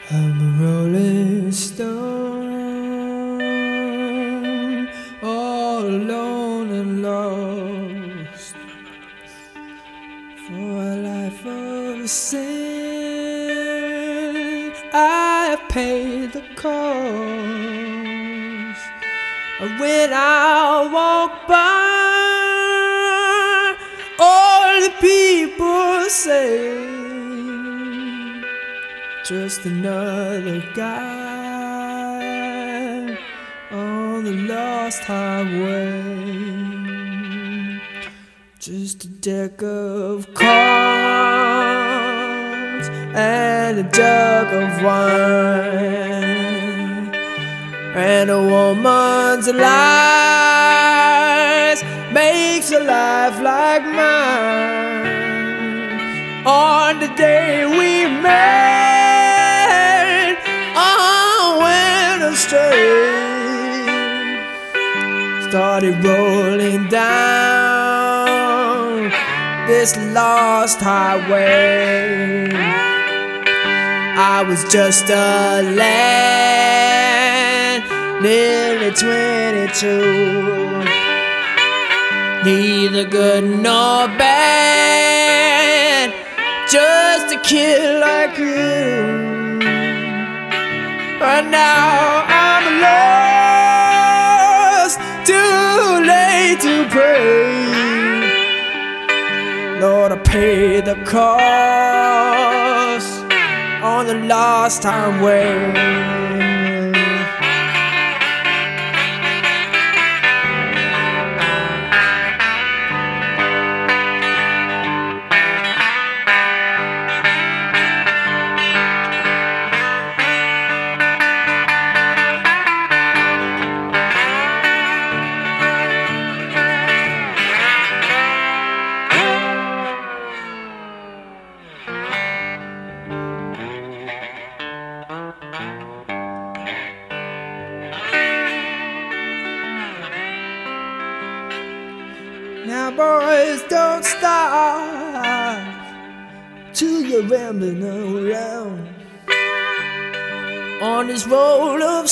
I'm a rolling stone, all alone and lost, for a life of sin. I paid the cost. When I walk by, all the people say, just another guy on the lost highway. Just a deck of cards and a jug of wine, and a woman's lies makes a life like mine. On the day we met, started rolling down this lost highway. I was just a lad, nearly 22, neither good nor bad, just a kid like you. But now I'm lost, too late to pray. Lord, I paid the cost on the lost highway. Now boys, don't stop till you're rambling around on this road of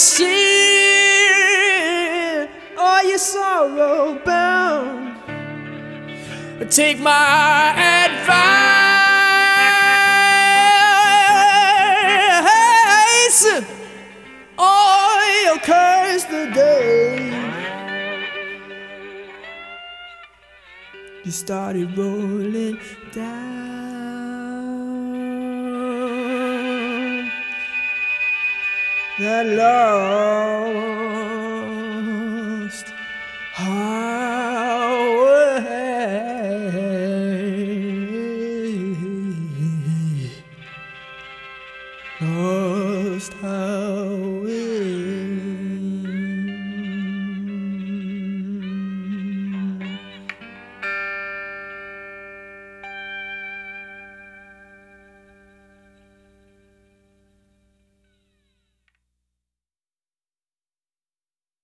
sin. Are you sorrow bound? Take my advice, or you'll curse the day you started rolling down that lost